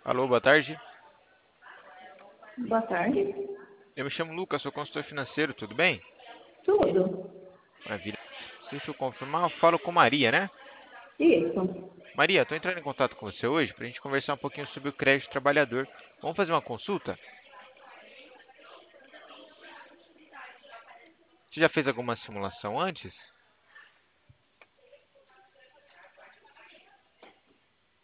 Alô, boa tarde. Boa tarde. Eu me chamo Lucas, sou consultor financeiro, tudo bem? Tudo. Maravilha. Deixa eu confirmar, eu falo com Maria, né? Isso. Maria, estou entrando em contato com você hoje para a gente conversar um pouquinho sobre o crédito trabalhador. Vamos fazer uma consulta? Você já fez alguma simulação antes?